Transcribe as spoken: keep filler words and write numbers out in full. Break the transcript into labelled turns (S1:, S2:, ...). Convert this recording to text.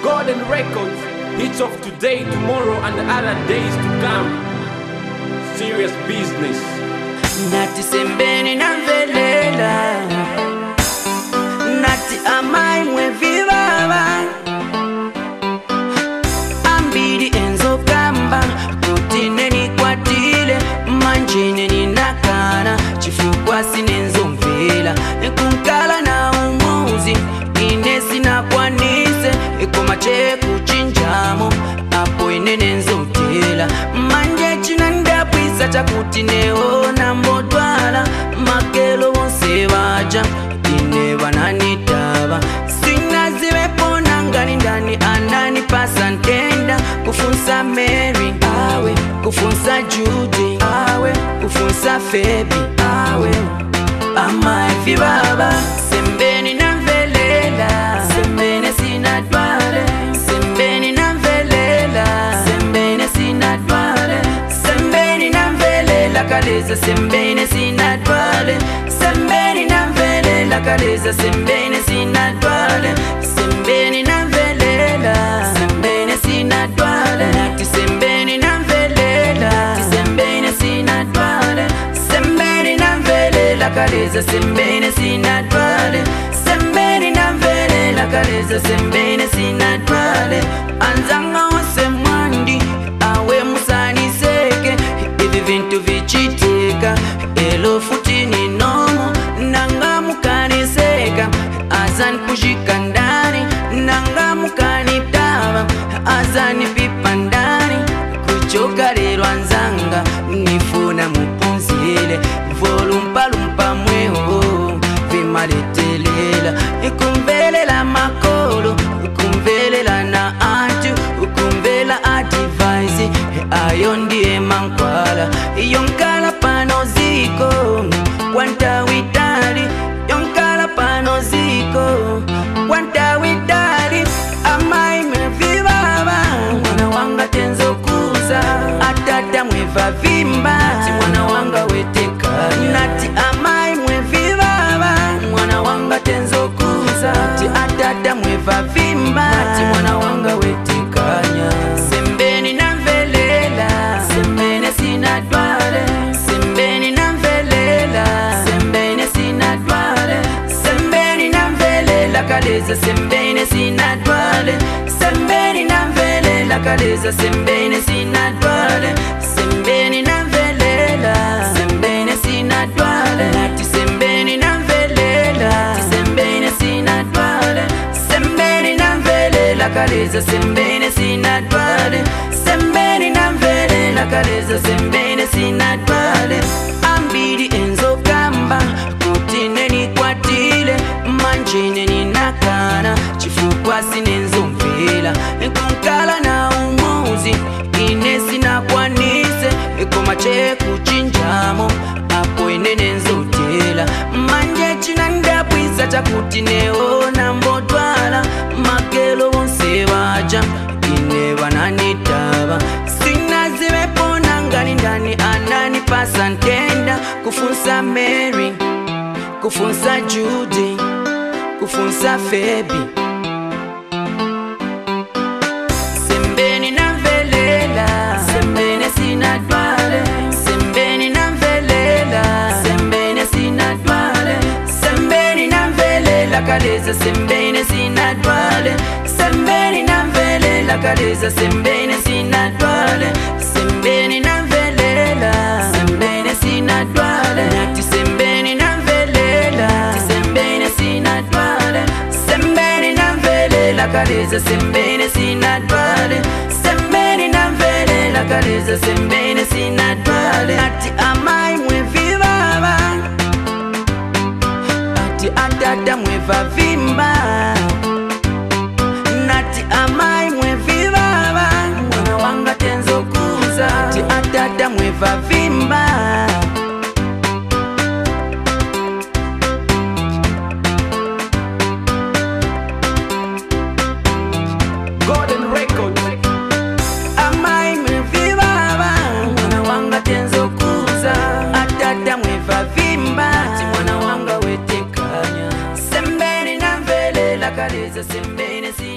S1: Golden Records, hits of today, tomorrow and other days to come. Serious business.
S2: Nati sembeni na velela, nati amai mwe vivava, ambidi enzo kamba, kutine ni kwatile, manjine ni nakana, chifukwa sinenzo mvela, kunkala na umuzi, inesi na kwanise, ekoma che kuchinjamo, apo inenenzo tela, manje chinanda pwisa chakuti neona mbodwala, makelo wonse waja, ine wananitaba, sina ziwe pona ngani ndani anani pasa ntenda, kufunsa Mary, awe, kufunsa Judy, awe, kufunsa Phoebe, awe, ama efi baba, sembeni na mvelela, sembene sina dwale, sembeni na mvelela, sembene sina dwale, sembeni na mvelela kaleza, sembene sina dwale, sembeni na mvelela kaleza, sembene sina dwale, sembeni na mvelela, sembene sina dwale, nati sembeni na mvelela, sembene sina dwale, sembeni na mvelela kaleza, sembene sina dwale, sembeni na mvelela kaleza, sembene sina dwale, anzanga wose mwandi, awe musani seke, ivi vintu vichitika, elo futi ni nomo, nanga mukani seka, azani kushika ndani, nanga mukani tava, azani pipa ndani, kuchoka lero anzanga, nifuna mupunzile, volumpa lumpa mweho, vimaletelela, ikumvelela makolo, ikumvelela na antu, ikumvela advice, ayo ndiye mankwala, yonkala pano ziko, kwanta witali, yonkala pano ziko, kwanta witali, amai mevibaba, mwana wanga tenzo kuza, atata mweva vimba, ti mwana wanga weteka, nati amai mwevibaba, mwana wanga tenzo kuza, ti atata mweva vimba, ti mwana wanga wetekanya, sembeni na mvelela, sembene sina dwale, sembeni na mvelela, sembene sina dwale, sembeni na mvelela kaleza, sembene sina dwale, sembeni na mvelela kaleza, sembene sina dwale, sembeni na mvelela, sembene sina dwale, nati sembeni na mvelela, sembene sina dwale, sembeni na mvelela kaleza, sembene sina dwale, sembeni na mvelela kaleza, sembene sina dwale, ambidi enzo kamba, kutine ni kwatile, manjine ni nakana, chifukwa sinenzo mvela, kunkala na umuzi, inesi na kwanise, ekoma che kuchinjamo, apo inenenzo tela, manje chinanda pwisa chakuti neona mbodwala, makelo wonse waja, ine wananitaba, sina ziwe pona ngani ndani anani pasa ntenda, kufunsa Mary, kufunsa Judy, kufunsa Phoebe, sembeni na mvelela, sembene sina dwale, sembeni na mvelela, sembene sina dwale, sembeni na mvelela kaleza, sembene sina dwale, sembeni na mvelela kaleza, sembene sina dwale, sembeni na mvelela, sembene sina dwale, nati sembeni na mvelela, sembene sina dwale, sembeni na mvelela kaleza, sembene sina dwale, sembeni na mvelela kaleza, sembene sina dwale, nati amai mwevibaba, ati atata mweva vimba, nati amai mwevibaba, mwana wanga tenzo kuza, ati atata mweva vimba.
S1: Golden Records.
S2: Amai mwevibaba, mwana wanga tenzo kuza, atata mweva vimba, ati mwana wanga wetekanya, sembeni na mvelela kaleza, sembene si